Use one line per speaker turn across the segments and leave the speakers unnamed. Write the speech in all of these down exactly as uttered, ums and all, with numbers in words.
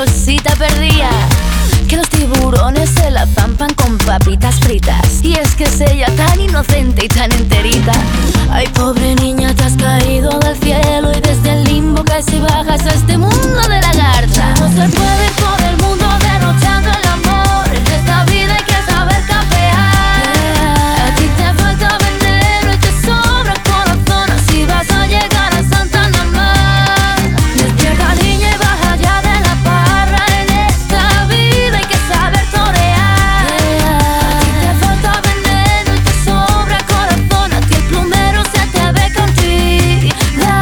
cosita perdía, que los tiburones se la zampan con papitas fritas. Y es que es ella tan inocente y tan enterita. Ay, pobre niña, te has caído del cielo y desde el limbo caes y bajas a este mundo de lagarta. No se puede ir por el mundo derrochando el amor. En esta vida hay que saber capear. A ti te falta veneno y te sobra corazón. Así vas a llegar a Santa Ana Mar. Despierta, niña, y baja ya de la parra. En esta vida hay que saber torear. A ti te falta veneno y te sobra corazón. A ti el plumero se te ve contigo.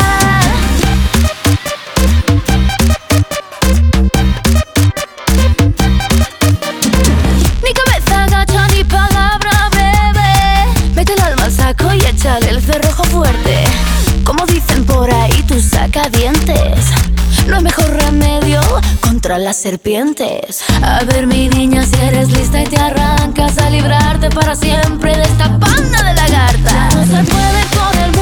Ni cabeza gacha ni palabra breve. Mete el alma al saco y échale el cerrojo fuerte. Como dicen por ahí, tú saca dientes. No hay mejor remedio contra las serpientes. A ver, mi niña, si eres lista y te arrancas a librarte para siempre de esta panda de lagartas. No se puede por el